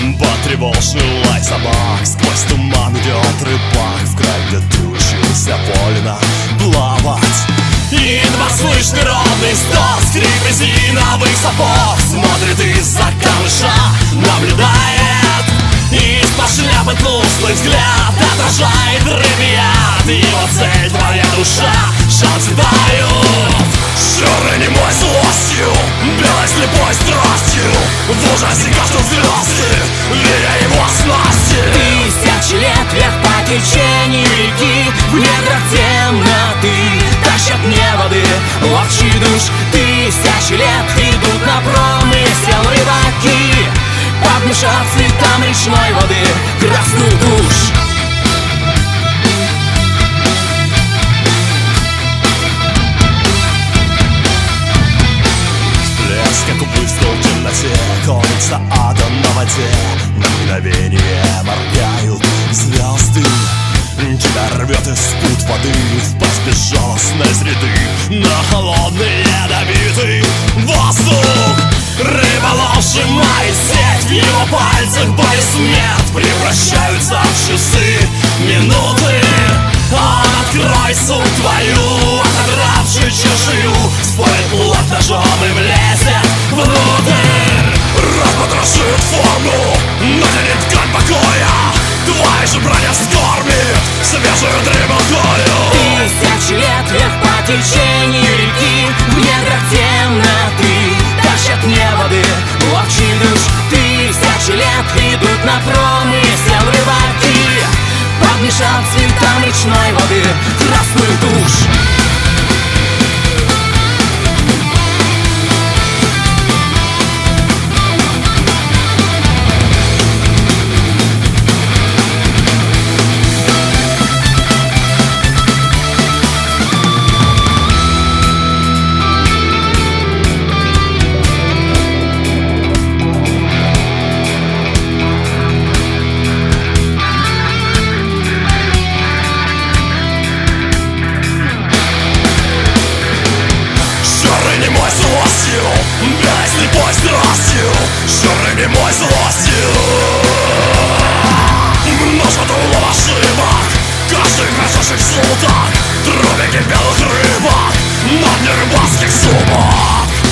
Потревожный лай собак, сквозь туман идет рыбак в край, где ты учился вольно плавать. Едва слышный ровный стон, скрип резиновых сапог, смотрит из-за камыша, наблюдает. Из-под шляпы тусклый взгляд отражает рыбьят. Его цель — твоя душа, шансы дают. Черный немой злостью, белой слепой страстью, в ужасе каждой звезды, веря его снасти. Тысячи лет вверх по течению реки, в недрах темноты тащат мне воды ловчий душ. Тысячи лет идут на промысел рыбаки, подмешав цветам речной воды красную тушь. Как выстрел в темноте, конится ада на воде. На мгновение моргают звезды. Тебя рвет из пут воды в пасть безжалостной среды, на холодный ядовитый воздух. Рыболов сжимает сеть, в его пальцах боль и смерть превращаются в часы, минуты. Он открой суд твою, отодравший чешую, спорит плоть ножом и влезет внутрь. Распотрошит форму, наденет ткань покоя, твоя же броня скормит свежую дремотою. Тысячи лет вверх по течению реки, в недрах темноты тащат мне воды ловчий душ. Тысячи лет идут на промысел рыбаки, подмешав цветам речной воды красную тушь. Белой слепой страстью, черной немой злостью. Множество ошибок, каждый крошечек суток, тропики белых рыбок на дне рыбацких сумок.